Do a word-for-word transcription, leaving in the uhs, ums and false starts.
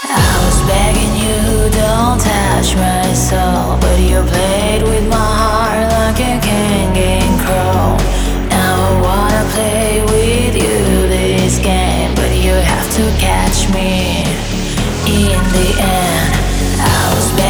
I was begging you, don't touch my soul, but you played with my heart like a king crow. Now I wanna play with you this game, but you have to catch me in the end. I was